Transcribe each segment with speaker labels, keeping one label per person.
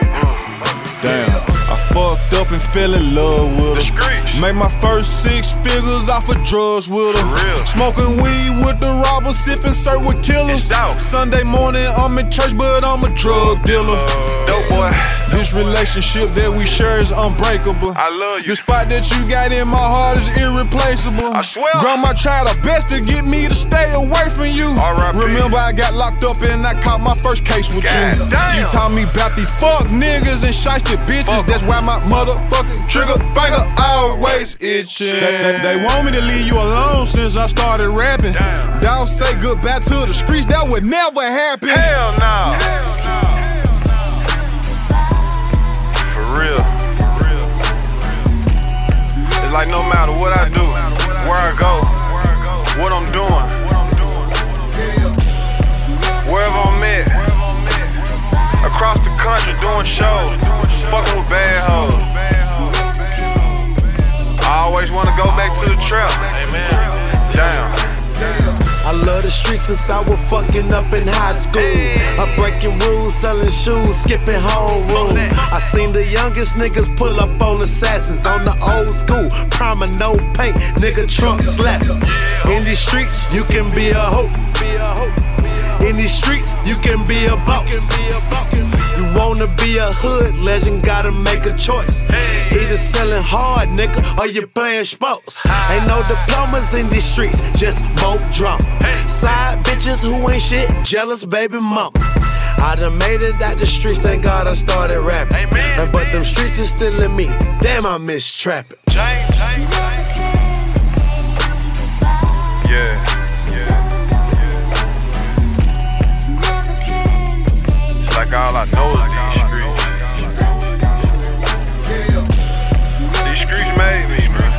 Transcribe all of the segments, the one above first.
Speaker 1: Damn, I fucked up and fell in love with her. Made my first 6 figures off of drugs with her. Smoking weed with the robbers, sipping syrup with killers. Sunday morning I'm in church, but I'm a drug dealer.
Speaker 2: Dope boy.
Speaker 1: This relationship that we share is unbreakable.
Speaker 2: I love you.
Speaker 1: The spot that you got in my heart is irreplaceable.
Speaker 2: I swear.
Speaker 1: Grandma tried her best to get me to stay away from you.
Speaker 2: R.I.P.
Speaker 1: Remember I got locked up and I caught my first case with you.
Speaker 2: Damn.
Speaker 1: You taught me about these fuck niggas and shiesty bitches. That's why my motherfucking trigger finger always itching. They want me to leave you alone since I started rapping. Dog say goodbye to the streets, that would never happen.
Speaker 2: Hell no. For real. It's like no matter what I do, where I go, what I'm doing, wherever I'm at, across the country doing shows, fucking with bad hoes. I always wanna go back to the trap. Amen. Damn.
Speaker 3: I love the streets since I was fucking up in high school. I'm breaking rules, selling shoes, skipping homeroom. I seen the youngest niggas pull up on assassins on the old school. Primer, no paint, nigga trunk slapping. In these streets, you can be a hoe. In these streets, you can be a boss. You wanna be a hood legend, gotta make a choice. Either selling hard, nigga, or you playing sports. Ain't no diplomas in these streets, just more drama. Side bitches who ain't shit, jealous baby mama. I done made it out the streets, thank God I started rapping. But them streets is still in me, damn I miss trapping.
Speaker 2: Yeah. Like all I know is these streets. These streets made me, man.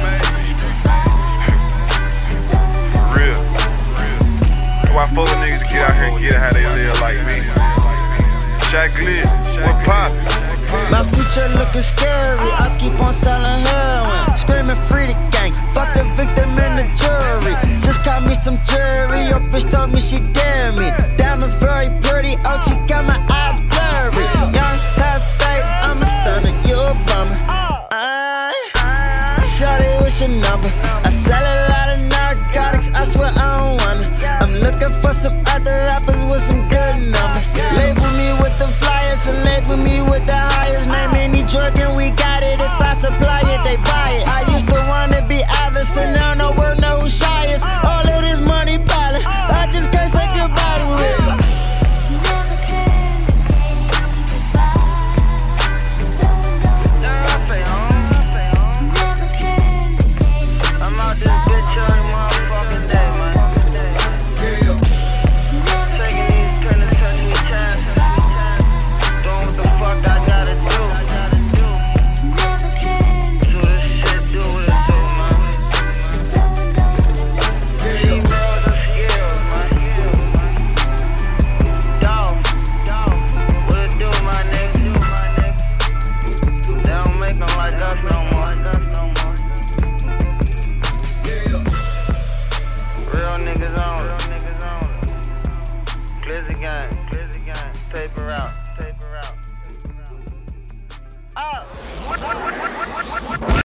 Speaker 2: For real. That's why fuck with niggas to get out here and get how they live like me. Shaq Lit, what poppin'?
Speaker 4: My future looking scary, I keep on selling heroin. Screaming free the gang, fuck the victim and the jury. Just caught me some jury, your bitch told me she dare me. Diamonds very pretty, oh she got my eyes blurry. Young, half fake, I'm a stunner, you a bummer. Shawty, what's your number? I sell a lot of narcotics, I swear I don't wanna. I'm looking for some other rappers with some good numbers. Label me with the flyers and label me with the highest. Name any drug and we got it. If I supply it, they buy it. I used to wanna be Avis and now no word, no shyest. All of this money piling, I just can't say goodbye to it. I'm out this bitch every motherfucking day, man. Taking these penitentiary chances, doing what the fuck I gotta do. Do this shit, do what it do, man. Females are skills, man. Dog, what it do, my nigga? They don't make them like us no more. Real niggas on it. Glizzy gang, paper out.